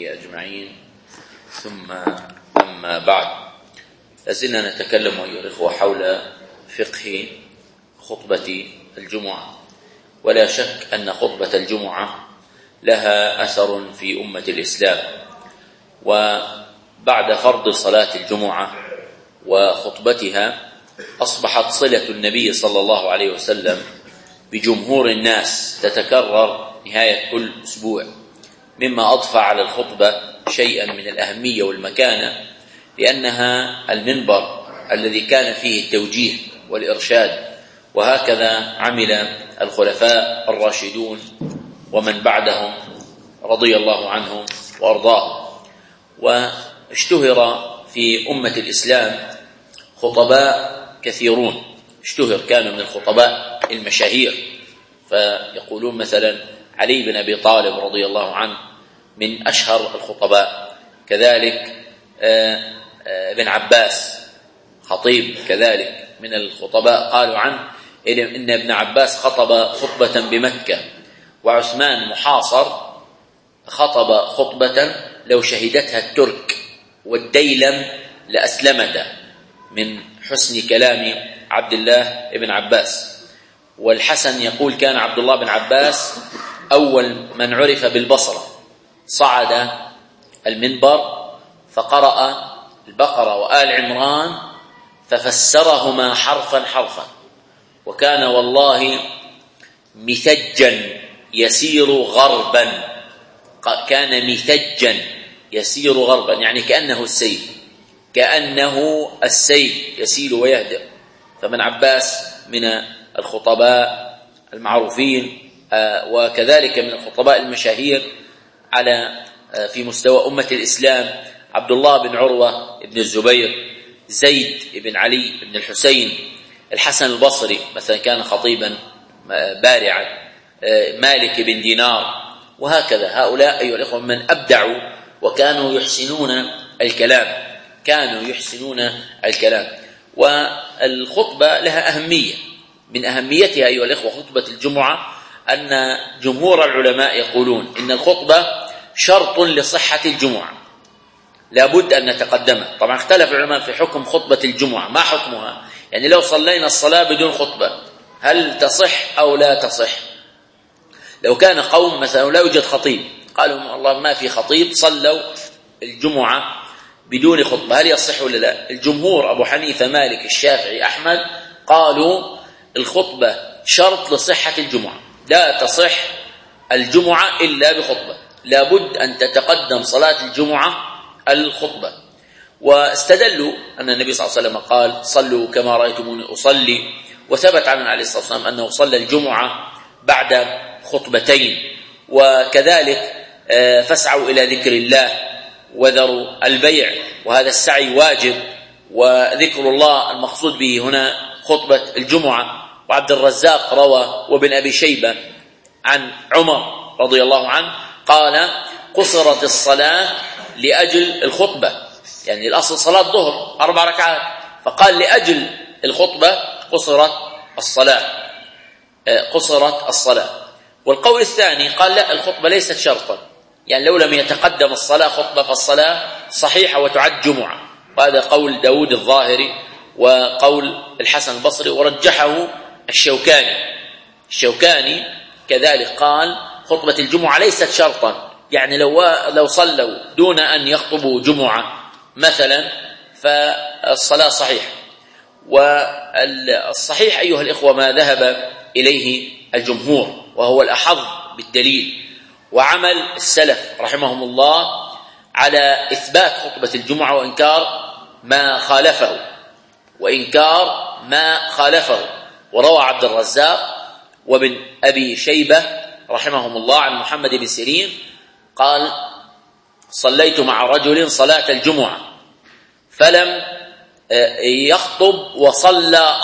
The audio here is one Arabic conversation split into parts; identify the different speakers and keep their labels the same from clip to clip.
Speaker 1: أجمعين. ثم أما بعد، لازلنا نتكلم أيها الإخوة حول فقه خطبة الجمعة، ولا شك أن خطبة الجمعة لها أثر في أمة الإسلام. وبعد فرض صلاة الجمعة وخطبتها أصبحت صلة النبي صلى الله عليه وسلم بجمهور الناس تتكرر نهاية كل أسبوع، مما أضفى على الخطبة شيئا من الأهمية والمكانة، لأنها المنبر الذي كان فيه التوجيه والإرشاد. وهكذا عمل الخلفاء الراشدون ومن بعدهم رضي الله عنهم وأرضاهم. واشتهر في أمة الإسلام خطباء كثيرون، كانوا من الخطباء المشاهير، فيقولون مثلا علي بن أبي طالب رضي الله عنه من أشهر الخطباء، كذلك ابن عباس خطيب كذلك من الخطباء، قالوا عنه إن ابن عباس خطب خطبة بمكة، وعثمان محاصر خطب خطبة لو شهدتها الترك والديلم لأسلمته، من حسن كلام عبد الله بن عباس. والحسن يقول كان عبد الله بن عباس أول من عرف بالبصرة، صعد المنبر فقرأ البقرة وآل عمران ففسرهما حرفا حرفا، وكان والله مثجا يسير غربا، كان مثجا يسير غربا، يعني كأنه السيل يسيل ويهدأ. فمن عباس من الخطباء المعروفين، وكذلك من الخطباء المشاهير على في مستوى أمة الإسلام عبد الله بن عروة بن الزبير، زيد بن علي بن الحسين، الحسن البصري مثلا كان خطيبا بارعا، مالك بن دينار، وهكذا. هؤلاء أيها الإخوة من أبدعوا وكانوا يحسنون الكلام. والخطبة لها أهمية، من أهميتها أيها الإخوة خطبة الجمعة أن جمهور العلماء يقولون إن الخطبة شرط لصحة الجمعة، لابد أن نتقدمها. طبعا اختلف العلماء في حكم خطبة الجمعة، ما حكمها؟ يعني لو صلينا الصلاة بدون خطبة هل تصح أو لا تصح؟ لو كان قوم مثلا لا يوجد خطيب، قالوا الله ما في خطيب، صلوا الجمعة بدون خطبة، هل يصح ولا لا؟ الجمهور أبو حنيفة مالك الشافعي أحمد قالوا الخطبة شرط لصحة الجمعة، لا تصح الجمعة إلا بخطبة، لابد أن تتقدم صلاة الجمعة الخطبة. واستدلوا أن النبي صلى الله عليه وسلم قال صلوا كما رأيتموني أصلي، وثبت عنه عليه الصلاة والسلام أنه صلى الجمعة بعد خطبتين. وكذلك فاسعوا إلى ذكر الله وذروا البيع، وهذا السعي واجب، وذكر الله المقصود به هنا خطبة الجمعة. وعبد الرزاق روى وابن أبي شيبة عن عمر رضي الله عنه قال قصرت الصلاة لأجل الخطبة، يعني الأصل صلاة ظهر 4 ركعات، فقال لأجل الخطبة قصرت الصلاة. والقول الثاني قال لا، الخطبة ليست شرطا، يعني لو لم يتقدم الصلاة خطبة فالصلاة صحيحة وتعد جمعة. وهذا قول داود الظاهري وقول الحسن البصري، ورجحه الشوكاني كذلك قال خطبة الجمعة ليست شرطا، يعني لو صلوا دون أن يخطبوا جمعة مثلا فالصلاة صحيحة. والصحيح أيها الإخوة ما ذهب إليه الجمهور، وهو الأحظ بالدليل، وعمل السلف رحمهم الله على إثبات خطبة الجمعة وإنكار ما خالفه. وروى عبد الرزاق وابن أبي شيبة رحمهم الله عن محمد بن سيرين قال صليت مع رجل صلاة الجمعة فلم يخطب وصلى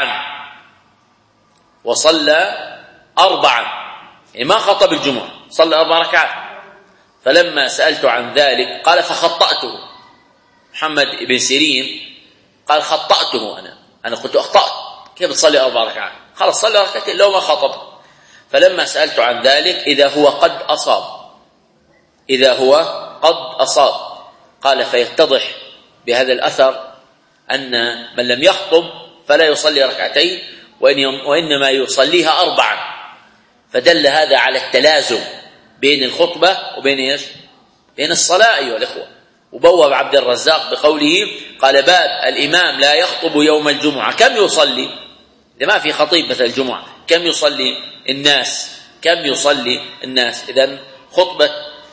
Speaker 1: أربعا، يعني ما خطب الجمعة، صلى 4 ركعات. فلما سألت عن ذلك قال فخطأته. محمد بن سيرين قال خطأته، أنا كنت أخطأت، كيف تصلي 4 ركعات؟ خلاص صلي ركعتين لو ما خطب. فلما سألت عن ذلك إذا هو قد أصاب. قال فيتضح بهذا الأثر أن من لم يخطب فلا يصلي ركعتين وإنما يصليها 4. فدل هذا على التلازم بين الخطبة وبين بين الصلاة أيها الإخوة. وبوب عبد الرزاق بقوله قال باب الإمام لا يخطب يوم الجمعة كم يصلي؟ إذا ما في خطيب مثل الجمعة كم يصلي الناس؟ كم يصلي الناس؟ إذن خطبة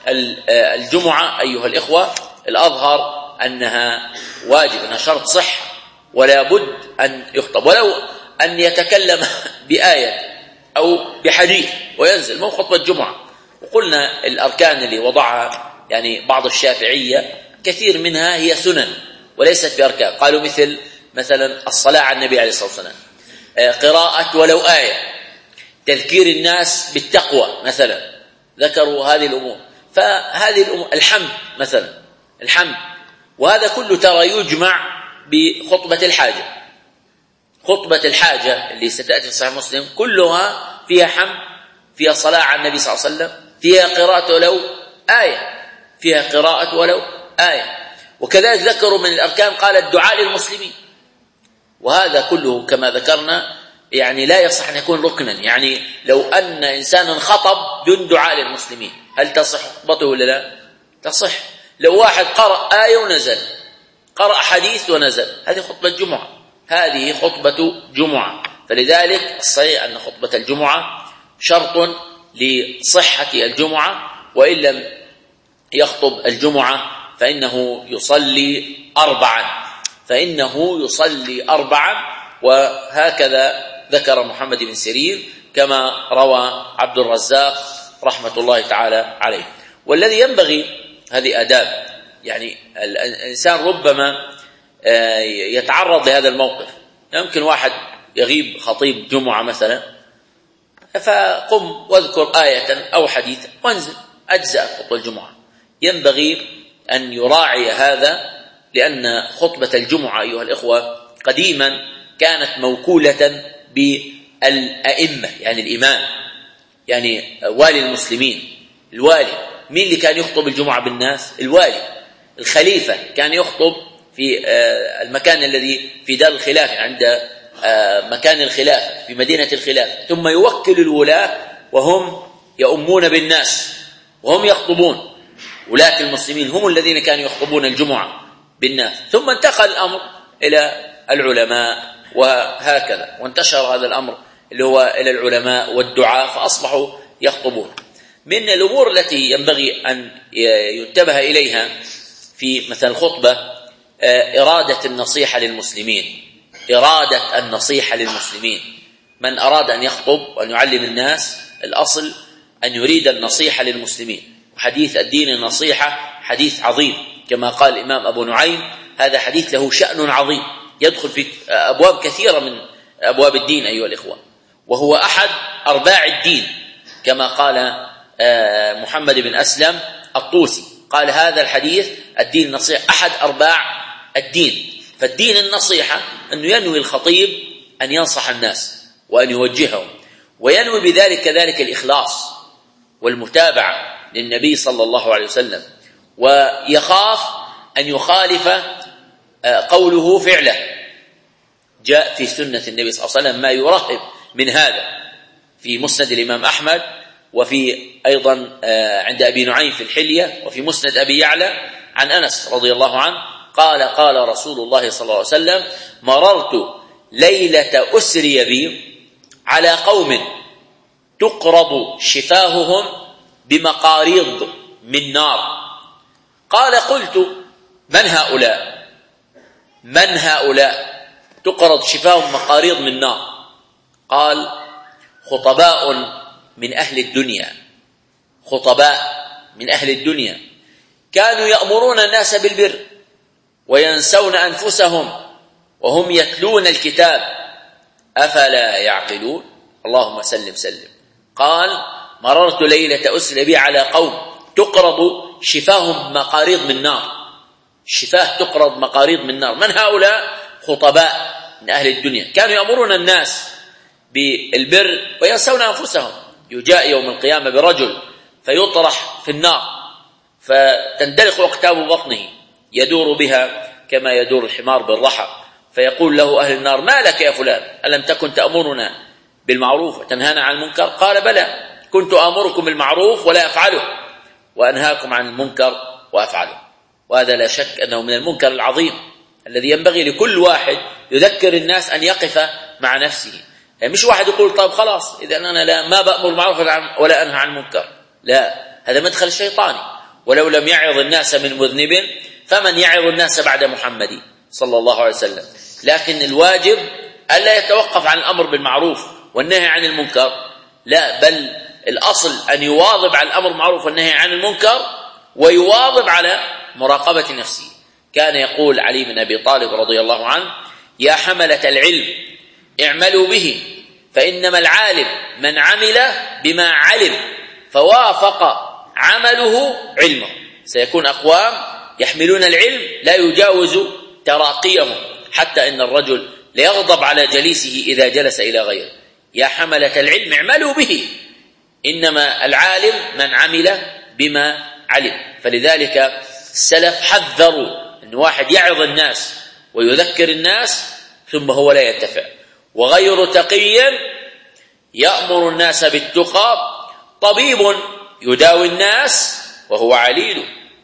Speaker 1: الجمعة أيها الإخوة الأظهر أنها واجب، أنها شرط صح ولا بد أن يخطب، ولو أن يتكلم بآية أو بحديث وينزل، مو خطبة جمعة. وقلنا الأركان اللي وضعها يعني بعض الشافعية كثير منها هي سنن وليست بأركان. قالوا مثلا الصلاة على النبي عليه الصلاة والسلام، قراءة ولو آية، تذكير الناس بالتقوى مثلا، ذكروا هذه الأمور. فهذه الأمور الحمد مثلا، الحمد، وهذا كله ترى يجمع بخطبة الحاجة. خطبة الحاجة اللي ستأتي في صحيح مسلم كلها فيها حمد، فيها صلاة على النبي صلى الله عليه وسلم، فيها قراءة ولو آية، فيها قراءة ولو آية. وكذلك ذكروا من الأركان قال الدعاء للمسلمين، وهذا كله كما ذكرنا يعني لا يصح أن يكون ركنا. يعني لو أن إنسانا خطب دون دعاء للمسلمين هل تصح خطبته ولا لا؟ تصح. لو واحد قرأ آية ونزل، قرأ حديث ونزل، هذه خطبة جمعة، هذه خطبة جمعة. فلذلك الصحيح أن خطبة الجمعة شرط لصحة الجمعة، وإن لم يخطب الجمعة فإنه يصلي 4، فإنه يصلي 4. وهكذا ذكر محمد بن سيرين كما روى عبد الرزاق رحمة الله تعالى عليه. والذي ينبغي، هذه آداب، يعني الإنسان ربما يتعرض لهذا الموقف. يمكن واحد يغيب خطيب جمعة مثلا، فقم واذكر آية أو حديثا وانزل، أجزاء خطبة الجمعة. ينبغي أن يراعي هذا، لأن خطبة الجمعة أيها الإخوة قديما كانت موكولة بالأئمة، يعني الإمام، يعني والي المسلمين. الوالي مين اللي كان يخطب الجمعة بالناس؟ الوالي. الخليفة كان يخطب في المكان الذي في دار الخلافة، عند مكان الخلافة في مدينة الخلافة، ثم يوكل الولاة وهم يؤمون بالناس وهم يخطبون. ولاة المسلمين هم الذين كانوا يخطبون الجمعة بالناس، ثم انتقل الأمر إلى العلماء، وهكذا وانتشر هذا الأمر اللي هو إلى العلماء والدعاء، فأصبحوا يخطبون. من الأمور التي ينبغي أن ينتبه إليها في مثل الخطبة إرادة النصيحة للمسلمين. إرادة النصيحة للمسلمين، من أراد أن يخطب وأن يعلم الناس الأصل أن يريد النصيحة للمسلمين. وحديث الدين النصيحة حديث عظيم، كما قال الإمام أبو نعيم هذا حديث له شأن عظيم يدخل في أبواب كثيرة من أبواب الدين أيها الإخوة، وهو أحد أرباع الدين، كما قال محمد بن أسلم الطوسي، قال هذا الحديث الدين النصيحة أحد أرباع الدين. فالدين النصيحة أنه ينوي الخطيب أن ينصح الناس وأن يوجههم، وينوي بذلك كذلك الإخلاص والمتابعة للنبي صلى الله عليه وسلم، ويخاف أن يخالف قوله فعله. جاء في سنة النبي صلى الله عليه وسلم ما يرهب من هذا في مسند الإمام أحمد، وفي أيضا عند أبي نعيم في الحلية، وفي مسند أبي يعلى عن أنس رضي الله عنه قال قال رسول الله صلى الله عليه وسلم مررت ليلة أسري بي على قوم تقرض شفاههم بمقاريض من نار. قال قلت من هؤلاء؟ من هؤلاء تقرض شفاههم مقاريض من نار؟ قال خطباء من أهل الدنيا، خطباء من أهل الدنيا كانوا يأمرون الناس بالبر وينسون أنفسهم وهم يتلون الكتاب أفلا يعقلون. اللهم سلم سلم. قال مررت ليلة أسري بي على قوم تقرض شفاهم مقاريض من نار، الشفاه تقرض مقاريض من نار. من هؤلاء؟ خطباء من أهل الدنيا كانوا يأمرون الناس بالبر وينسون أنفسهم. يجاء يوم القيامة برجل فيطرح في النار فتندلق أقتاب بطنه يدور بها كما يدور الحمار بالرحى، فيقول له أهل النار: ما لك يا فلان؟ ألم تكن تأمرنا بالمعروف وتنهانا عن المنكر؟ قال: بلى، كنت آمركم بالمعروف ولا أفعله، وأنهاكم عن المنكر وأفعله. وهذا لا شك أنه من المنكر العظيم الذي ينبغي لكل واحد يذكر الناس أن يقف مع نفسه. يعني مش واحد يقول: طيب خلاص إذا أنا ما بأمر بالمعروف ولا أنهى عن المنكر. لا، هذا مدخل شيطاني. ولو لم يعظ الناس من مذنب فمن يعظ الناس بعد محمد صلى الله عليه وسلم. لكن الواجب ألا يتوقف عن الأمر بالمعروف والنهي عن المنكر، لا، بل الأصل أن يواظب على الأمر بالمعروف والنهي عن المنكر، ويواظب على مراقبة نفسه. كان يقول علي بن أبي طالب رضي الله عنه: يا حملة العلم اعملوا به، فإنما العالم من عمل بما علم فوافق عمله علمه. سيكون أقوام يحملون العلم لا يجاوز تراقيهم، حتى إن الرجل ليغضب على جليسه إذا جلس إلى غيره. يا حملة العلم اعملوا به، إنما العالم من عمل بما علم. فلذلك السلف حذروا أن واحد يعظ الناس ويذكر الناس ثم هو لا ينتفع. وغير تقي يأمر الناس بالتقى، طبيب يداوي الناس وهو عليل.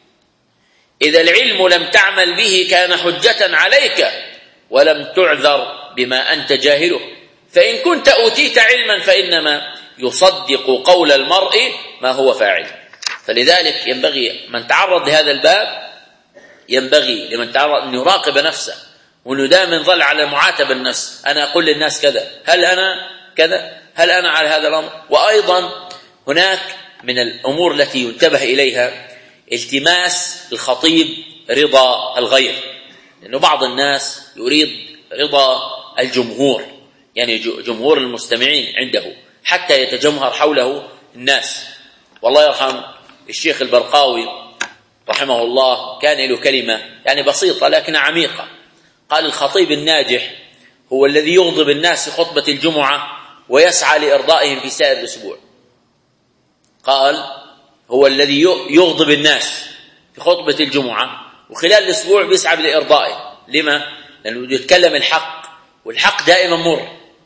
Speaker 1: إذا العلم لم تعمل به كان حجة عليك، ولم تعذر بما أنت جاهله. فإن كنت أوتيت علما فإنما يصدق قول المرء ما هو فاعل. فلذلك ينبغي من تعرض لهذا الباب، ينبغي لمن تعرض أن يراقب نفسه، وأنه دائما يظل على معاتب النفس. أنا أقول للناس كذا، هل أنا كذا؟ هل أنا على هذا الأمر؟ وأيضا هناك من الأمور التي ينتبه إليها التماس الخطيب رضا الغير، لأنه بعض الناس يريد رضا الجمهور، يعني جمهور المستمعين عنده، حتى يتجمهر حوله الناس. والله يرحم الشيخ البرقاوي رحمه الله كان له كلمة يعني بسيطة لكنها عميقة. قال: الخطيب الناجح هو الذي يغضب الناس في خطبة الجمعة ويسعى لإرضائهم في سائر الأسبوع. قال: هو الذي يغضب الناس في خطبة الجمعة وخلال الأسبوع بيسعى لإرضائه. لما؟ لأنه يتكلم الحق، والحق دائما مر،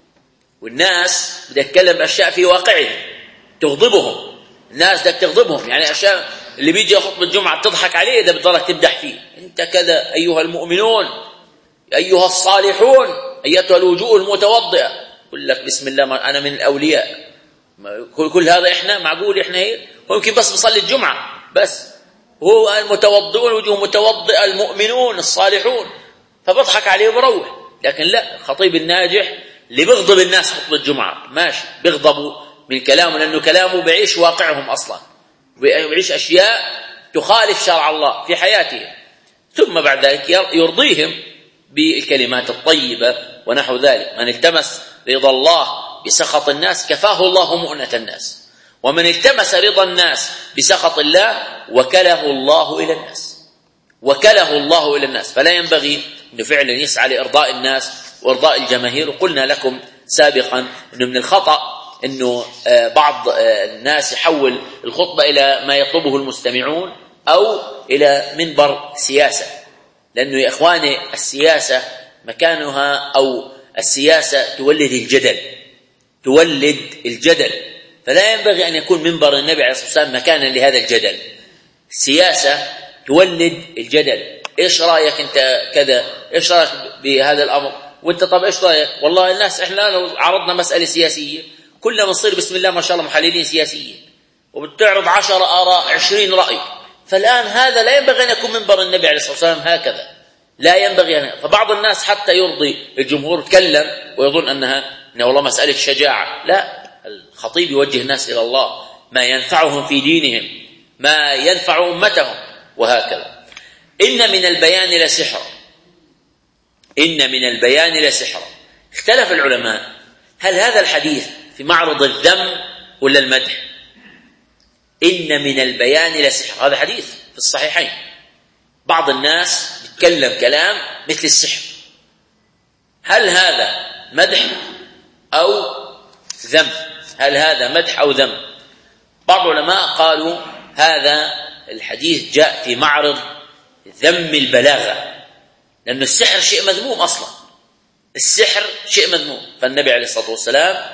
Speaker 1: والناس بدها تتكلم أشياء في واقعهم تغضبهم. الناس بدك تغضبهم، يعني أشياء اللي بيجي خطبة الجمعة بتضحك عليه إذا بتضلك تمدح فيه: أنت كذا أيها المؤمنون، أيها الصالحون، أيتها الوجوه المتوضئة. يقول لك: بسم الله، أنا من الأولياء. كل هذا إحنا معقول إحنا هيك؟ هو يمكن بس بصلي الجمعة بس، هو المتوضئون وجوه متوضئة المؤمنون الصالحون، فبضحك عليه وبروح. لكن لا، الخطيب الناجح اللي بيغضب الناس خطبة الجمعة ماشي، بيغضبوا من كلامه لأنه كلامه بيعيش واقعهم أصلا، بيعيش أشياء تخالف شرع الله في حياته، ثم بعد ذلك يرضيهم بالكلمات الطيبة ونحو ذلك. من التمس رضا الله بسخط الناس كفاه الله مؤنة الناس، ومن التمس رضا الناس بسخط الله وكله الله إلى الناس، وكله الله إلى الناس. فلا ينبغي أنه فعلا يسعى لإرضاء الناس وإرضاء الجماهير. وقلنا لكم سابقا أنه من الخطأ أنه بعض الناس يحول الخطبة إلى ما يطلبه المستمعون أو إلى منبر سياسة، لأنه يا إخواني السياسة مكانها أو السياسة تولد الجدل، تولد الجدل، فلا ينبغي أن يكون منبر النبي عليه الصلاة والسلام مكانا لهذا الجدل. السياسة تولد الجدل. إيش رأيك أنت كذا؟ إيش رأيك بهذا الأمر؟ وأنت طب إيش رأيك؟ والله الناس إحنا لو عرضنا مسألة سياسية كلنا بنصير بسم الله ما شاء الله محللين سياسيين، وبتعرض 10 آراء 20 رأي. فالآن هذا لا ينبغي أن يكون منبر النبي عليه الصلاة والسلام هكذا، لا ينبغي أن. فبعض الناس حتى يرضي الجمهور تكلم ويظن أنها والله مسألة شجاعة. لا، الخطيب يوجه الناس إلى الله، ما ينفعهم في دينهم، ما ينفع أمتهم، وهكذا. إن من البيان لسحرا، إن من البيان لسحرا. اختلف العلماء هل هذا الحديث في معرض الذم ولا المدح؟ إن من البيان لسحرا، هذا حديث في الصحيحين. بعض الناس يتكلم كلام مثل السحر، هل هذا مدح أو ذم؟ هل هذا مدح أو ذم؟ بعض العلماء قالوا هذا الحديث جاء في معرض ذم البلاغة، لأن السحر شيء مذموم أصلا، السحر شيء مذموم. فالنبي عليه الصلاة والسلام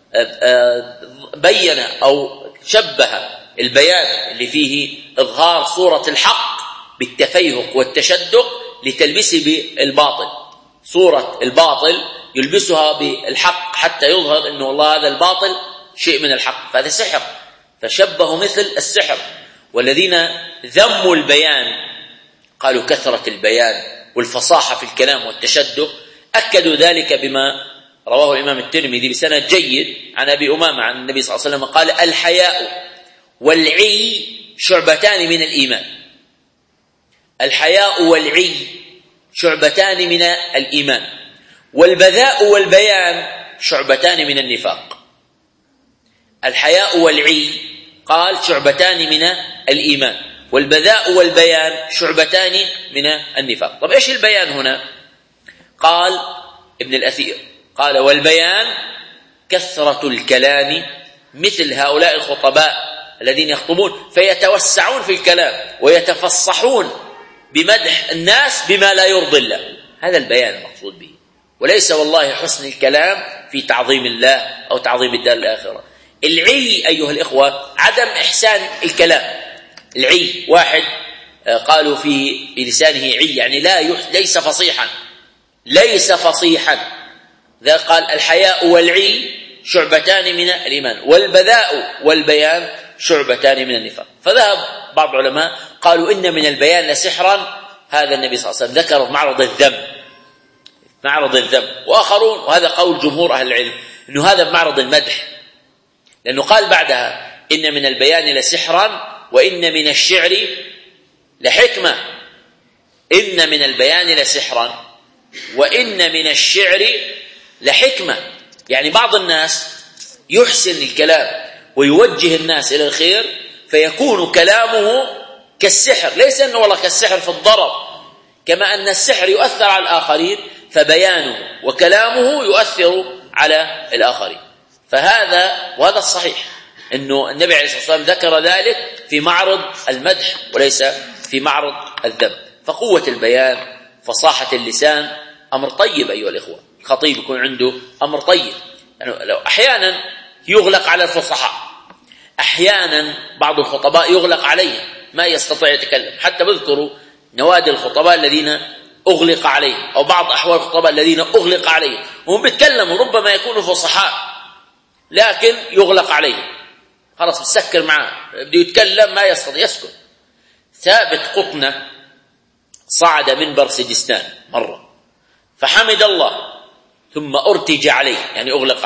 Speaker 1: بين أو شبه البيان اللي فيه إظهار صورة الحق بالتفيهق والتشدق لتلبسه بالباطل، صورة الباطل يلبسها بالحق حتى يظهر أنه والله هذا الباطل شيء من الحق، فهذا سحر، فشبهوا مثل السحر. والذين ذموا البيان قالوا كثرة البيان والفصاحة في الكلام والتشدق، أكدوا ذلك بما رواه الإمام الترمذي بسند جيد عن أبي أمامة عن النبي صلى الله عليه وسلم قال: الحياء والعي شعبتان من الإيمان. الحياء والعي شعبتان من الإيمان، والبذاء والبيان شعبتان من النفاق. الحياء والعي قال شعبتان من الإيمان، والبذاء والبيان شعبتان من النفاق. طب إيش البيان هنا؟ قال ابن الأثير قال: والبيان كثرة الكلام مثل هؤلاء الخطباء الذين يخطبون فيتوسعون في الكلام ويتفصحون بمدح الناس بما لا يرضي الله، هذا البيان المقصود به، وليس والله حسن الكلام في تعظيم الله أو تعظيم الدار الآخرة. العي أيها الإخوة عدم إحسان الكلام. العي واحد قالوا في لسانه عي يعني ليس فصيحا، ليس فصيحا. ذا قال الحياء والعي شعبتان من الإيمان، والبذاء والبيان شعبتان من النفاق. فذهب بعض العلماء قالوا إن من البيان لسحرا، هذا النبي صلى الله عليه وسلم ذكره في معرض الذم، معرض الذم. وآخرون، وهذا قول جمهور أهل العلم، إنه هذا بمعرض المدح، لأنه قال بعدها: إن من البيان لسحرا وإن من الشعر لحكمة. إن من البيان لسحرا وإن من الشعر لحكمة، يعني بعض الناس يحسن الكلام ويوجه الناس إلى الخير فيكون كلامه كالسحر، ليس أنه والله كالسحر في الضرر، كما أن السحر يؤثر على الآخرين فبيانه وكلامه يؤثر على الآخرين. وهذا الصحيح، أنه النبي عليه الصلاة والسلام ذكر ذلك في معرض المدح وليس في معرض الذم. فقوة البيان، فصاحة اللسان أمر طيب أيها الإخوة. الخطيب يكون عنده أمر طيب، يعني لو أحيانا يغلق على الفصحاء، أحيانا بعض الخطباء يغلق عليهم ما يستطيع يتكلم، حتى بذكروا نوادي الخطباء الذين أغلق عليهم، أو بعض أحوال الخطباء الذين أغلق عليهم وهم بيتكلموا ربما يكونوا فصحاء لكن يغلق عليهم، خلاص بتسكر معاه بده يتكلم ما يستطيع يسكت. ثابت قطنة صعد منبر سجستان مرة فحمد الله ثم أرتج عليه، يعني أغلق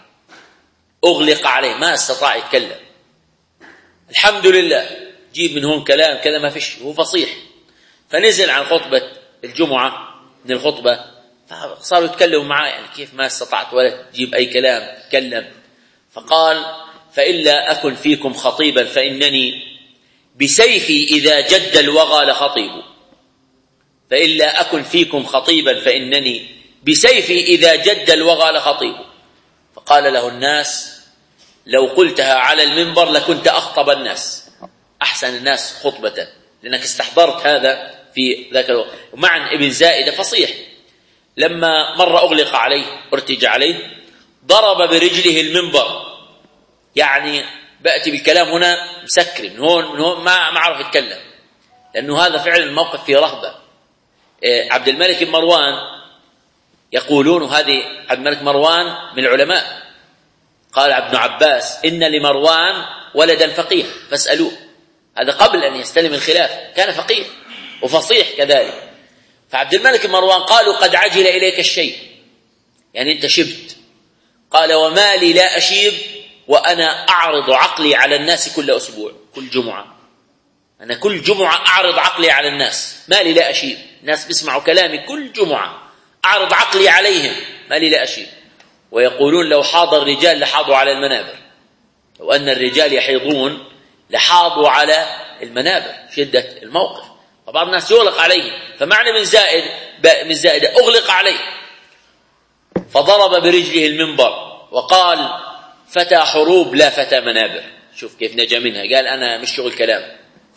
Speaker 1: عليه ما استطاع يتكلم. الحمد لله جيب من هون كلام كذا ما فيش، هو فصيح. فنزل عن خطبة الجمعة من الخطبة فصاروا يتكلموا معاه، يعني كيف ما استطعت ولا تجيب أي كلام تكلم. فقال: فإلا أكن فيكم خطيبا فإنني بسيفي إذا جد الوغى لخطيب. فإلا أكن فيكم خطيبا فإنني بسيفي إذا جد الوغى لخطيب. فقال له الناس: لو قلتها على المنبر لكنت أخطب الناس، أحسن الناس خطبة، لأنك استحضرت هذا في ذاك الوقت. ومعن ابن زائدة فصيح، لما مرة أغلق عليه ارتج عليه ضرب برجله المنبر، يعني بأتي بالكلام هنا مسكر من هون ما عرف يتكلم، لأنه هذا فعلا الموقف فيه رهبة. عبد الملك بن مروان يقولون، هذه عبد الملك مروان من العلماء، قال ابن عباس: إن لمروان ولدا فقيه فاسألوه. هذا قبل أن يستلم الخلافة كان فقيه وفصيح كذلك. فعبد الملك بن مروان قالوا: قد عجل إليك الشيء، يعني أنت شبت. قال: وما لي لا أشيب وأنا أعرض عقلي على الناس كل أسبوع، كل جمعة، أنا كل جمعة أعرض عقلي على الناس، ما لي لا أشيب، الناس بيسمعوا كلامي كل جمعة أعرض عقلي عليهم، ما لي لا أشيب. ويقولون: لو حاض الرجال لحاضوا على المنابر، لو أن الرجال يحيضون لحاضوا على المنابر، شدة الموقف. فبعض الناس يغلق عليه، فمعنى من زائدة أغلق عليه، فضرب برجله المنبر وقال: فتى حروب لا فتى منابر. شوف كيف نجا منها، قال: أنا مش شغل كلام،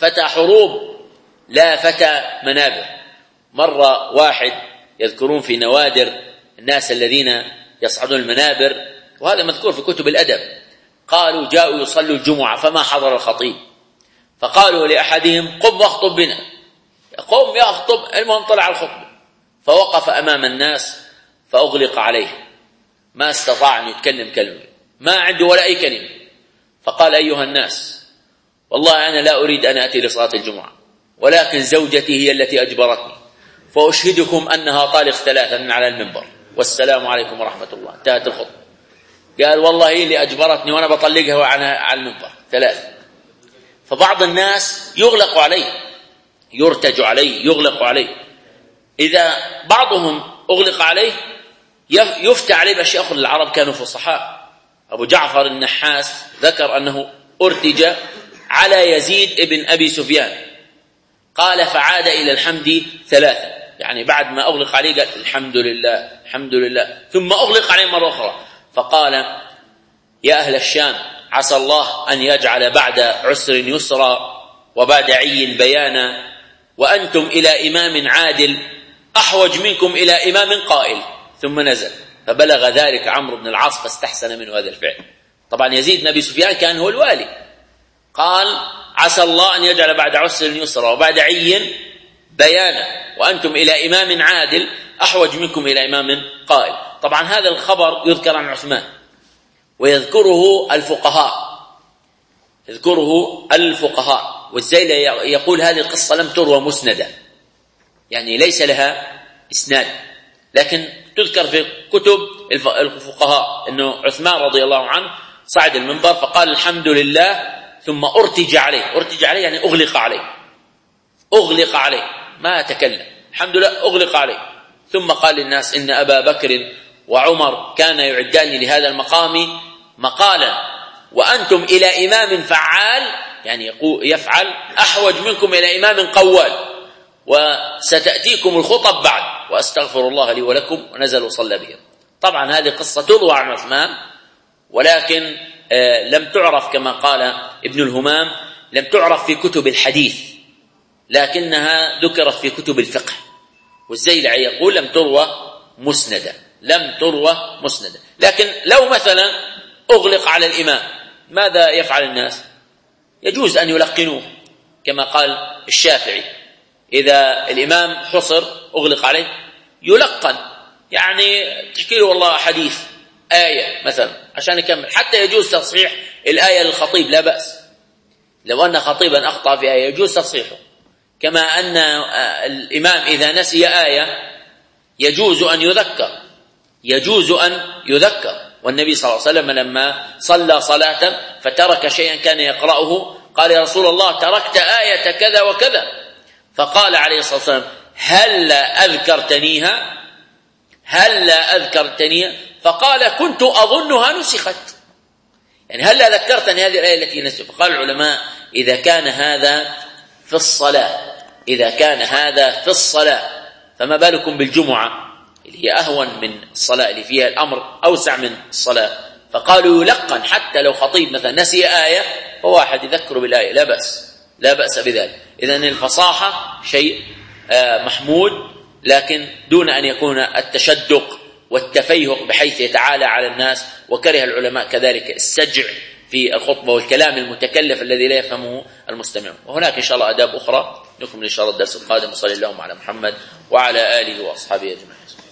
Speaker 1: فتى حروب لا فتى منابر. مرة واحد يذكرون في نوادر الناس الذين يصعدون المنابر، وهذا مذكور في كتب الأدب، قالوا جاءوا يصلوا الجمعة فما حضر الخطيب، فقالوا لأحدهم قم واخطب بنا، قم يخطب، المهم طلع الخطبة، فوقف أمام الناس فأغلق عليه، ما استطاع أن يتكلم كلمة، ما عنده ولا أي كلمة. فقال أيها الناس والله أنا لا أريد أن أتي لصلاة الجمعة، ولكن زوجتي هي التي أجبرتني، فأشهدكم أنها طالق 3 على المنبر، والسلام عليكم ورحمة الله. انتهت الخطبة. قال والله هي اللي أجبرتني وأنا بطلقها على المنبر 3. فبعض الناس يغلق عليه، يرتج عليه، يغلق عليه. إذا بعضهم أغلق عليه يفتى عليه بأشياء أخرى. العرب كانوا فصحاء. أبو جعفر النحاس ذكر أنه ارتج على يزيد ابن أبي سفيان، قال فعاد إلى الحمد 3، يعني بعد ما أغلق عليه قال الحمد لله الحمد لله، ثم أغلق عليه مرة أخرى فقال يا أهل الشام عسى الله أن يجعل بعد عسر يسرا وبعد عي بيانا، وأنتم إلى إمام عادل أحوج منكم إلى إمام قائل. ثم نزل فبلغ ذلك عمرو بن العاص فاستحسن منه هذا الفعل. طبعا يزيد بن أبي سفيان كان هو الوالي، قال عسى الله أن يجعل بعد عسر يسرا وبعد عي بيانا، وأنتم إلى إمام عادل أحوج منكم إلى إمام قائل. طبعا هذا الخبر يذكر عن عثمان ويذكره الفقهاء، والزيلي يقول هذه القصة لم تروى مسندة، يعني ليس لها إسناد، لكن تذكر في كتب الفقهاء أنه عثمان رضي الله عنه صعد المنبر فقال الحمد لله، ثم ارتج عليه يعني أغلق عليه ما تكلم، الحمد لله أغلق عليه. ثم قال للناس إن أبا بكر وعمر كان يعدان لهذا المقام مقالا، وأنتم إلى إمام فعال، يعني يفعل، أحوج منكم إلى إمام قوال، وستأتيكم الخطب بعد، وأستغفر الله لي ولكم، ونزل وصلى بهم. طبعا هذه قصة تروى عن عثمان، ولكن لم تعرف كما قال ابن الهمام، لم تعرف في كتب الحديث، لكنها ذكرت في كتب الفقه. والزيلعي يقول لم تروى مسندة. لكن لو مثلا أغلق على الإمام ماذا يفعل الناس؟ يجوز أن يلقنوه كما قال الشافعي، إذا الإمام حصر أغلق عليه يلقن، يعني تحكي له والله حديث آية مثلا عشان يكمل، حتى يجوز تصحيح الآية للخطيب لا بأس، لو أن خطيبا أخطأ في آية يجوز تصحيحه، كما أن الإمام إذا نسي آية يجوز أن يذكر. والنبي صلى الله عليه وسلم لما صلى صلاة فترك شيئا كان يقرأه قال يا رسول الله تركت آية كذا وكذا، فقال عليه الصلاة والسلام هل أذكرتنيها؟ فقال كنت أظنها نسخت، يعني هل ذكرتني هذه الآية التي نسخت؟ فقال العلماء إذا كان هذا في الصلاة فما بالكم بالجمعة اللي هي أهون من الصلاة اللي فيها الأمر أوسع من الصلاة. فقالوا يلقن حتى لو خطيب مثلا نسي آية فواحد يذكر بالآية لا بأس بذلك. إذن الفصاحة شيء محمود، لكن دون أن يكون التشدق والتفيهق بحيث يتعالى على الناس. وكره العلماء كذلك السجع في الخطبة والكلام المتكلف الذي لا يفهمه المستمع. وهناك إن شاء الله آداب أخرى نكمل إن شاء الله الدرس القادم. صلى الله على محمد وعلى آله وأصحابه أجمعين.